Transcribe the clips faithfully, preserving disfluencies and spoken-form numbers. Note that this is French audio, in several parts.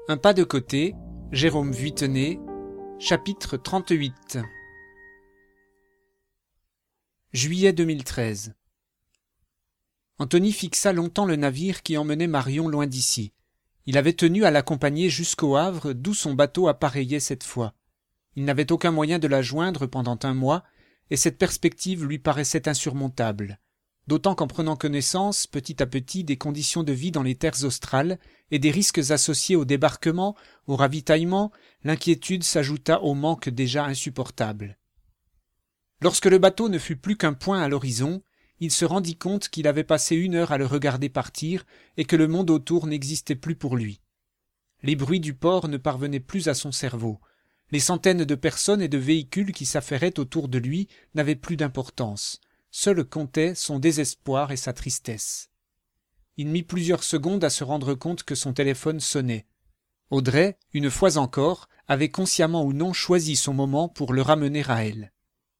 Un pas de côté, Jérôme Vuittenet, chapitre trente-huit. Juillet deux mille treize. Anthony fixa longtemps le navire qui emmenait Marion loin d'ici. Il avait tenu à l'accompagner jusqu'au Havre, d'où son bateau appareillait cette fois. Il n'avait aucun moyen de la joindre pendant un mois, et cette perspective lui paraissait insurmontable. D'autant qu'en prenant connaissance, petit à petit, des conditions de vie dans les terres australes et des risques associés au débarquement, au ravitaillement, l'inquiétude s'ajouta au manque déjà insupportable. Lorsque le bateau ne fut plus qu'un point à l'horizon, il se rendit compte qu'il avait passé une heure à le regarder partir et que le monde autour n'existait plus pour lui. Les bruits du port ne parvenaient plus à son cerveau. Les centaines de personnes et de véhicules qui s'affairaient autour de lui n'avaient plus d'importance. Seul comptait son désespoir et sa tristesse. Il mit plusieurs secondes à se rendre compte que son téléphone sonnait. Audrey, une fois encore, avait consciemment ou non choisi son moment pour le ramener à elle.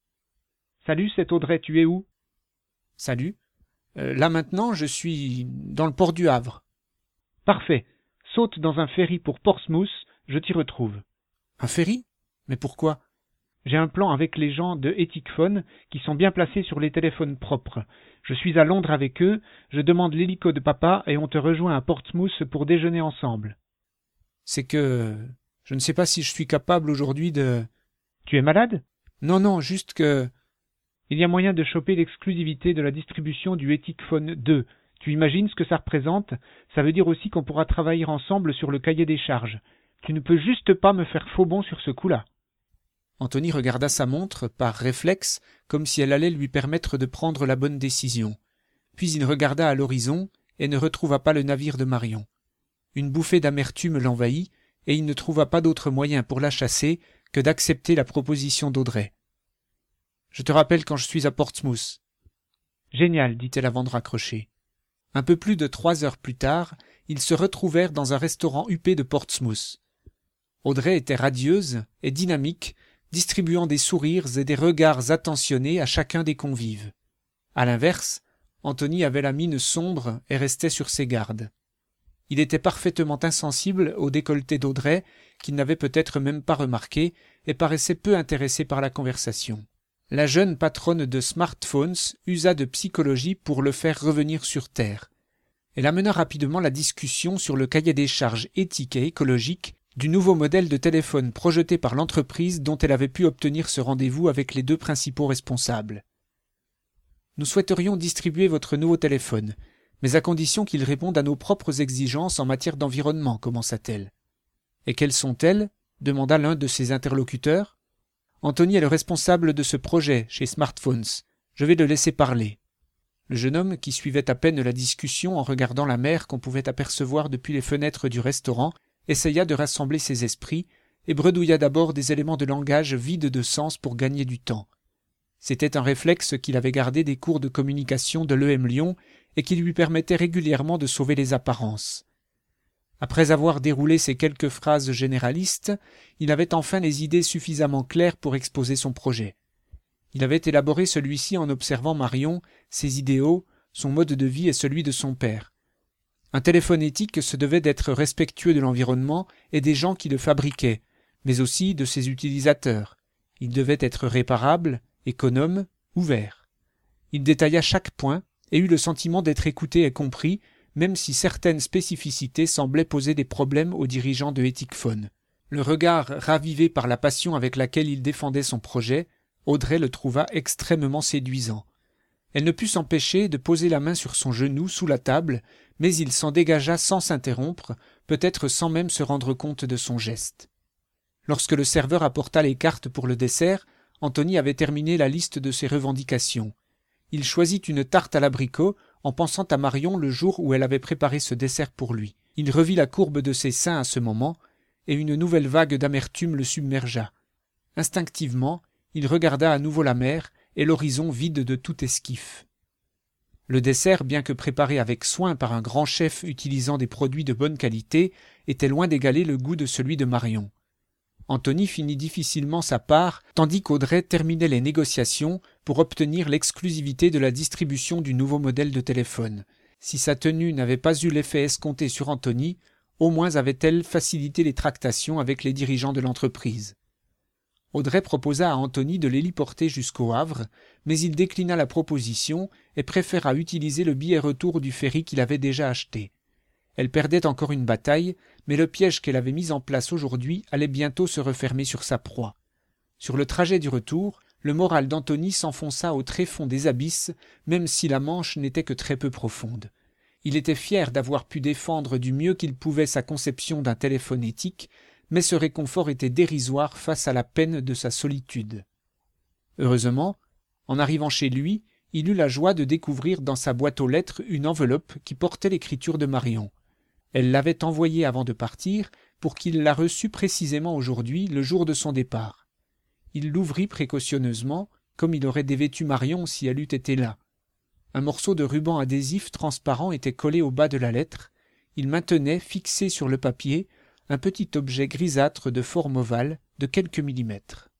« Salut, c'est Audrey, tu es où ?»« Salut. Euh, là maintenant, je suis dans le port du Havre. »« Parfait. Saute dans un ferry pour Portsmouth, je t'y retrouve. »« Un ferry ? Mais pourquoi ? » J'ai un plan avec les gens de Etikphone qui sont bien placés sur les téléphones propres. Je suis à Londres avec eux, je demande l'hélico de papa et on te rejoint à Portsmouth pour déjeuner ensemble. »« C'est que... je ne sais pas si je suis capable aujourd'hui de... »« Tu es malade ? » ?»« Non, non, juste que... » Il y a moyen de choper l'exclusivité de la distribution du Etikphone deux. Tu imagines ce que ça représente ? Ça veut dire aussi qu'on pourra travailler ensemble sur le cahier des charges. Tu ne peux juste pas me faire faux bond sur ce coup-là. Anthony regarda sa montre, par réflexe, comme si elle allait lui permettre de prendre la bonne décision. Puis il regarda à l'horizon et ne retrouva pas le navire de Marion. Une bouffée d'amertume l'envahit, et il ne trouva pas d'autre moyen pour la chasser que d'accepter la proposition d'Audrey. « Je te rappelle quand je suis à Portsmouth. »« Génial, » dit-elle avant de raccrocher. Un peu plus de trois heures plus tard, ils se retrouvèrent dans un restaurant huppé de Portsmouth. Audrey était radieuse et dynamique, distribuant des sourires et des regards attentionnés à chacun des convives. À l'inverse, Anthony avait la mine sombre et restait sur ses gardes. Il était parfaitement insensible au décolleté d'Audrey, qu'il n'avait peut-être même pas remarqué, et paraissait peu intéressé par la conversation. La jeune patronne de Smartphones usa de psychologie pour le faire revenir sur terre. Elle amena rapidement la discussion sur le cahier des charges éthique et écologique du nouveau modèle de téléphone projeté par l'entreprise dont elle avait pu obtenir ce rendez-vous avec les deux principaux responsables. « Nous souhaiterions distribuer votre nouveau téléphone, mais à condition qu'il réponde à nos propres exigences en matière d'environnement, commença-t-elle. « Et quelles sont-elles » demanda l'un de ses interlocuteurs. « Anthony est le responsable de ce projet chez Smartphones. Je vais le laisser parler. » Le jeune homme, qui suivait à peine la discussion en regardant la mer qu'on pouvait apercevoir depuis les fenêtres du restaurant, essaya de rassembler ses esprits et bredouilla d'abord des éléments de langage vides de sens pour gagner du temps. C'était un réflexe qu'il avait gardé des cours de communication de l'E M Lyon et qui lui permettait régulièrement de sauver les apparences. Après avoir déroulé ces quelques phrases généralistes, il avait enfin les idées suffisamment claires pour exposer son projet. Il avait élaboré celui-ci en observant Marion, ses idéaux, son mode de vie et celui de son père. Un téléphone éthique se devait d'être respectueux de l'environnement et des gens qui le fabriquaient, mais aussi de ses utilisateurs. Il devait être réparable, économe, ouvert. Il détailla chaque point et eut le sentiment d'être écouté et compris, même si certaines spécificités semblaient poser des problèmes aux dirigeants de Etikphone. Le regard ravivé par la passion avec laquelle il défendait son projet, Audrey le trouva extrêmement séduisant. Elle ne put s'empêcher de poser la main sur son genou sous la table, mais il s'en dégagea sans s'interrompre, peut-être sans même se rendre compte de son geste. Lorsque le serveur apporta les cartes pour le dessert, Anthony avait terminé la liste de ses revendications. Il choisit une tarte à l'abricot en pensant à Marion le jour où elle avait préparé ce dessert pour lui. Il revit la courbe de ses seins à ce moment, et une nouvelle vague d'amertume le submergea. Instinctivement, il regarda à nouveau la mer et l'horizon vide de tout esquif. Le dessert, bien que préparé avec soin par un grand chef utilisant des produits de bonne qualité, était loin d'égaler le goût de celui de Marion. Anthony finit difficilement sa part, tandis qu'Audrey terminait les négociations pour obtenir l'exclusivité de la distribution du nouveau modèle de téléphone. Si sa tenue n'avait pas eu l'effet escompté sur Anthony, au moins avait-elle facilité les tractations avec les dirigeants de l'entreprise. Audrey proposa à Anthony de les porter jusqu'au Havre, mais il déclina la proposition et préféra utiliser le billet retour du ferry qu'il avait déjà acheté. Elle perdait encore une bataille, mais le piège qu'elle avait mis en place aujourd'hui allait bientôt se refermer sur sa proie. Sur le trajet du retour, le moral d'Anthony s'enfonça au tréfonds des abysses, même si la Manche n'était que très peu profonde. Il était fier d'avoir pu défendre du mieux qu'il pouvait sa conception d'un téléphone éthique, mais ce réconfort était dérisoire face à la peine de sa solitude. Heureusement, en arrivant chez lui, il eut la joie de découvrir dans sa boîte aux lettres une enveloppe qui portait l'écriture de Marion. Elle l'avait envoyée avant de partir pour qu'il la reçût précisément aujourd'hui, le jour de son départ. Il l'ouvrit précautionneusement, comme il aurait dévêtu Marion si elle eût été là. Un morceau de ruban adhésif transparent était collé au bas de la lettre. Il maintenait, fixé sur le papier, un petit objet grisâtre de forme ovale de quelques millimètres.